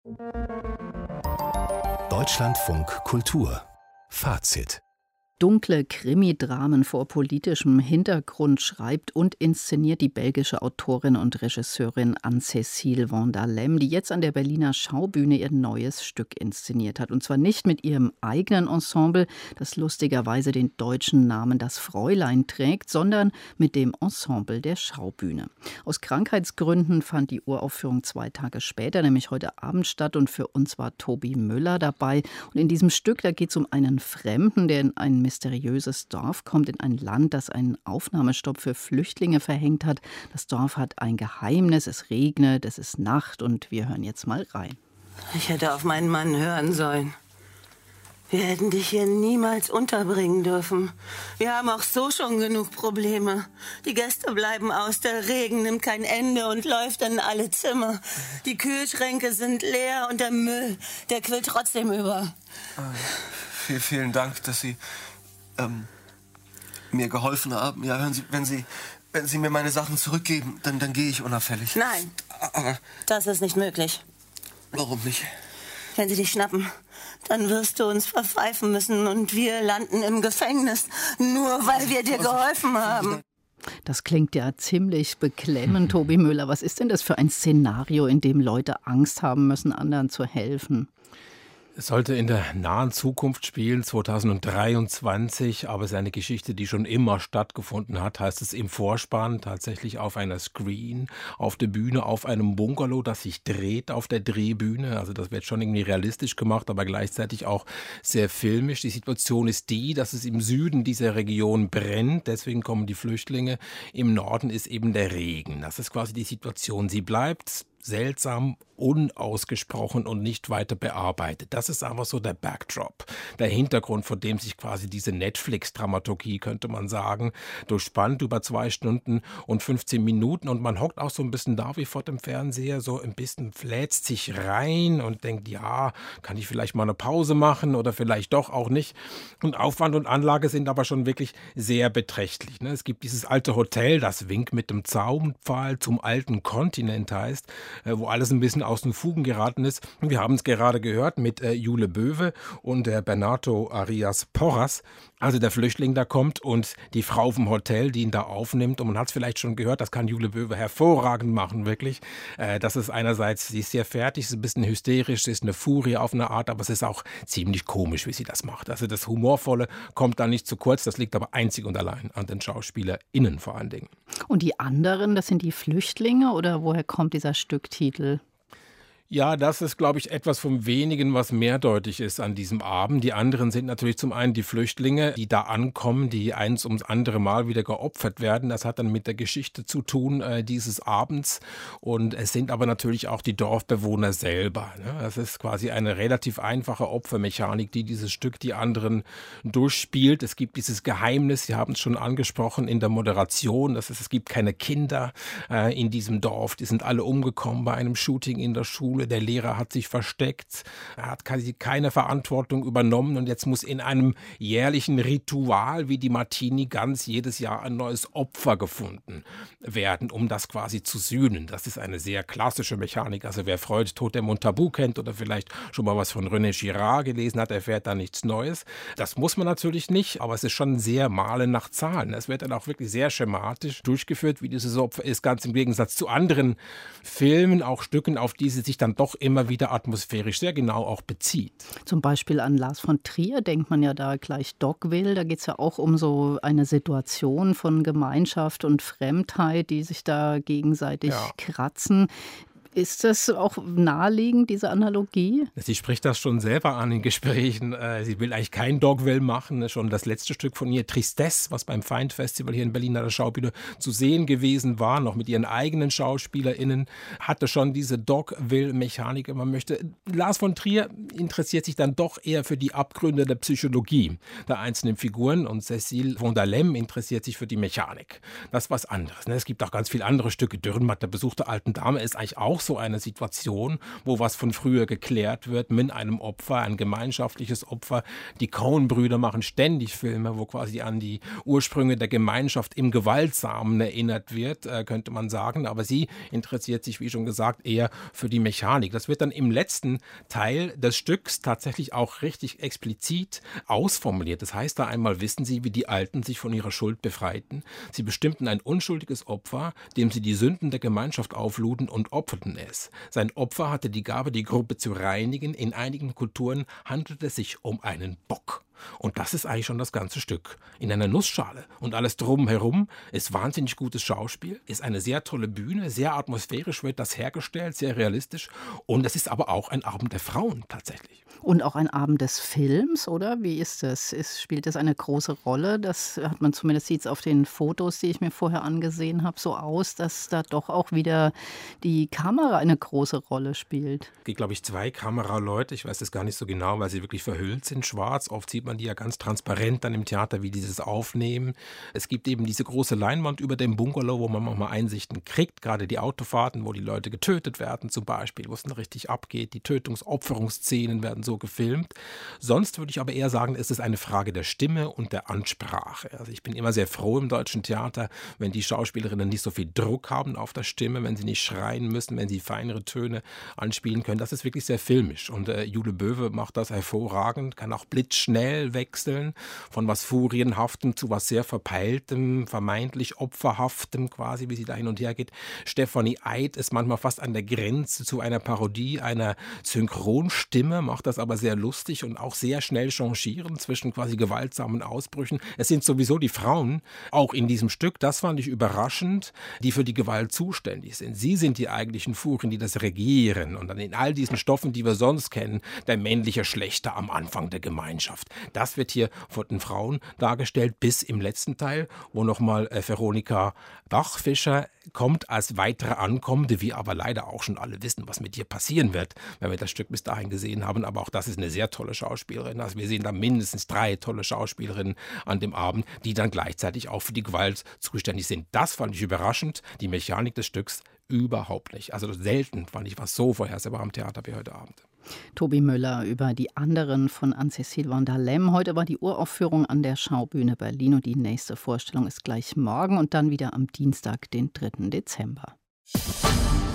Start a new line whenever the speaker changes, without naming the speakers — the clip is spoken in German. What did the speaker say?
Deutschlandfunk Kultur Fazit.
Dunkle Krimidramen vor politischem Hintergrund schreibt und inszeniert die belgische Autorin und Regisseurin Anne-Cécile van der Lem, die jetzt an der Berliner Schaubühne ihr neues Stück inszeniert hat. Und zwar nicht mit ihrem eigenen Ensemble, das lustigerweise den deutschen Namen Das Fräulein trägt, sondern mit dem Ensemble der Schaubühne. Aus Krankheitsgründen fand die Uraufführung 2 Tage später, nämlich heute Abend statt. Und für uns war Tobi Müller dabei. Und in diesem Stück, da geht es um einen Fremden, der in ein mysteriöses Dorf kommt, in ein Land, das einen Aufnahmestopp für Flüchtlinge verhängt hat. Das Dorf hat ein Geheimnis, es regnet, es ist Nacht und wir hören jetzt mal rein.
Ich hätte auf meinen Mann hören sollen. Wir hätten dich hier niemals unterbringen dürfen. Wir haben auch so schon genug Probleme. Die Gäste bleiben aus, der Regen nimmt kein Ende und läuft in alle Zimmer. Die Kühlschränke sind leer und der Müll, der quillt trotzdem über.
Vielen Dank, dass Sie mir geholfen haben. Ja, wenn Sie mir meine Sachen zurückgeben, dann gehe ich unauffällig.
Nein, das ist nicht möglich.
Warum nicht?
Wenn sie dich schnappen, dann wirst du uns verpfeifen müssen und wir landen im Gefängnis, nur weil wir dir geholfen haben.
Das klingt ja ziemlich beklemmend, Tobi Müller. Was ist denn das für ein Szenario, in dem Leute Angst haben müssen, anderen zu helfen?
Es sollte in der nahen Zukunft spielen, 2023, aber es ist eine Geschichte, die schon immer stattgefunden hat, heißt es im Vorspann, tatsächlich auf einer Screen, auf der Bühne, auf einem Bungalow, das sich dreht auf der Drehbühne. Also das wird schon irgendwie realistisch gemacht, aber gleichzeitig auch sehr filmisch. Die Situation ist die, dass es im Süden dieser Region brennt, deswegen kommen die Flüchtlinge. Im Norden ist eben der Regen. Das ist quasi die Situation. Sie bleibt seltsam, unausgesprochen und nicht weiter bearbeitet. Das ist einfach so der Backdrop, der Hintergrund, vor dem sich quasi diese Netflix-Dramaturgie, könnte man sagen, durchspannt über 2 Stunden und 15 Minuten und man hockt auch so ein bisschen da wie vor dem Fernseher, so ein bisschen fläzt sich rein und denkt, ja, kann ich vielleicht mal eine Pause machen oder vielleicht doch auch nicht. Und Aufwand und Anlage sind aber schon wirklich sehr beträchtlich. Es gibt dieses alte Hotel, das Wink mit dem Zaunpfahl zum alten Kontinent heißt, wo alles ein bisschen aus den Fugen geraten ist. Wir haben es gerade gehört mit Jule Böwe und Bernardo Arias Porras. Also der Flüchtling da kommt und die Frau vom Hotel, die ihn da aufnimmt. Und man hat es vielleicht schon gehört, das kann Jule Böwe hervorragend machen, wirklich. Das ist einerseits, sie ist sehr fertig, sie ist ein bisschen hysterisch, sie ist eine Furie auf eine Art, aber es ist auch ziemlich komisch, wie sie das macht. Also das Humorvolle kommt da nicht zu kurz, das liegt aber einzig und allein an den SchauspielerInnen vor allen Dingen.
Und die anderen, das sind die Flüchtlinge oder woher kommt dieser Stücktitel?
Ja, das ist, glaube ich, etwas vom Wenigen, was mehrdeutig ist an diesem Abend. Die anderen sind natürlich zum einen die Flüchtlinge, die da ankommen, die eins ums andere Mal wieder geopfert werden. Das hat dann mit der Geschichte zu tun dieses Abends. Und es sind aber natürlich auch die Dorfbewohner selber. Das ist quasi eine relativ einfache Opfermechanik, die dieses Stück die anderen durchspielt. Es gibt dieses Geheimnis, Sie haben es schon angesprochen in der Moderation. Das ist, es gibt keine Kinder in diesem Dorf. Die sind alle umgekommen bei einem Shooting in der Schule. Der Lehrer hat sich versteckt, er hat keine Verantwortung übernommen und jetzt muss in einem jährlichen Ritual wie die Martini ganz jedes Jahr ein neues Opfer gefunden werden, um das quasi zu sühnen. Das ist eine sehr klassische Mechanik. Also wer Freud, Tod der Montagu kennt oder vielleicht schon mal was von René Girard gelesen hat, erfährt da nichts Neues. Das muss man natürlich nicht, aber es ist schon sehr Malen nach Zahlen. Es wird dann auch wirklich sehr schematisch durchgeführt, wie dieses Opfer ist, ganz im Gegensatz zu anderen Filmen, auch Stücken, auf die sie sich dann doch immer wieder atmosphärisch sehr genau auch bezieht.
Zum Beispiel an Lars von Trier denkt man ja da gleich Dogville. Da geht es ja auch um so eine Situation von Gemeinschaft und Fremdheit, die sich da gegenseitig kratzen. Ist das auch naheliegend, diese Analogie?
Sie spricht das schon selber an in Gesprächen. Sie will eigentlich kein Dogville machen. Schon das letzte Stück von ihr, Tristesse, was beim Feindfestival hier in Berlin an der Schaubühne zu sehen gewesen war, noch mit ihren eigenen SchauspielerInnen, hatte schon diese Dogville-Mechanik, wenn man möchte. Lars von Trier interessiert sich dann doch eher für die Abgründe der Psychologie der einzelnen Figuren und Cécile van der Lem interessiert sich für die Mechanik. Das ist was anderes. Es gibt auch ganz viele andere Stücke. Dürrenmatt, der Besuch der alten Dame, ist eigentlich auch so eine Situation, wo was von früher geklärt wird mit einem Opfer, ein gemeinschaftliches Opfer. Die Coen-Brüder machen ständig Filme, wo quasi an die Ursprünge der Gemeinschaft im Gewaltsamen erinnert wird, könnte man sagen. Aber sie interessiert sich, wie schon gesagt, eher für die Mechanik. Das wird dann im letzten Teil des Stücks tatsächlich auch richtig explizit ausformuliert. Das heißt, da einmal wissen sie, wie die Alten sich von ihrer Schuld befreiten. Sie bestimmten ein unschuldiges Opfer, dem sie die Sünden der Gemeinschaft aufluden und opferten es. Sein Opfer hatte die Gabe, die Gruppe zu reinigen. In einigen Kulturen handelte es sich um einen Bock. Und das ist eigentlich schon das ganze Stück. In einer Nussschale. Und alles drumherum ist wahnsinnig gutes Schauspiel, ist eine sehr tolle Bühne, sehr atmosphärisch wird das hergestellt, sehr realistisch. Und es ist aber auch ein Abend der Frauen tatsächlich.
Und auch ein Abend des Films, oder? Wie ist das? Spielt das eine große Rolle? Das hat man zumindest sieht es auf den Fotos, die ich mir vorher angesehen habe, so aus, dass da doch auch wieder die Kamera eine große Rolle spielt.
Es gibt, glaube ich, 2 Kameraleute. Ich weiß das gar nicht so genau, weil sie wirklich verhüllt sind, schwarz. Oft sieht man die ja ganz transparent dann im Theater, wie die das aufnehmen. Es gibt eben diese große Leinwand über dem Bungalow, wo man manchmal Einsichten kriegt. Gerade die Autofahrten, wo die Leute getötet werden zum Beispiel, wo es dann richtig abgeht. Die Opferungsszenen werden so gefilmt. Sonst würde ich aber eher sagen, es ist eine Frage der Stimme und der Ansprache. Also ich bin immer sehr froh im deutschen Theater, wenn die Schauspielerinnen nicht so viel Druck haben auf der Stimme, wenn sie nicht schreien müssen, wenn sie feinere Töne anspielen können. Das ist wirklich sehr filmisch. Und Jule Böwe macht das hervorragend, kann auch blitzschnell wechseln von was Furienhaftem zu was sehr Verpeiltem, vermeintlich Opferhaftem quasi, wie sie da hin und her geht. Stefanie Eid ist manchmal fast an der Grenze zu einer Parodie einer Synchronstimme, macht das aber sehr lustig und auch sehr schnell changieren zwischen quasi gewaltsamen Ausbrüchen. Es sind sowieso die Frauen, auch in diesem Stück, das fand ich überraschend, die für die Gewalt zuständig sind. Sie sind die eigentlichen Furien, die das regieren und dann in all diesen Stoffen, die wir sonst kennen, der männliche Schlechter am Anfang der Gemeinschaft. Das wird hier von den Frauen dargestellt, bis im letzten Teil, wo nochmal Veronika Bachfischer kommt als weitere Ankommende, wir aber leider auch schon alle wissen, was mit ihr passieren wird, wenn wir das Stück bis dahin gesehen haben. Aber auch das ist eine sehr tolle Schauspielerin. Also wir sehen da mindestens 3 tolle Schauspielerinnen an dem Abend, die dann gleichzeitig auch für die Gewalt zuständig sind. Das fand ich überraschend. Die Mechanik des Stücks überhaupt nicht. Also selten fand ich was so vorhersehbar am Theater wie heute Abend.
Tobi Müller über die anderen von Anne-Cécile van der Lem. Heute war die Uraufführung an der Schaubühne Berlin und die nächste Vorstellung ist gleich morgen und dann wieder am Dienstag, den 3. Dezember.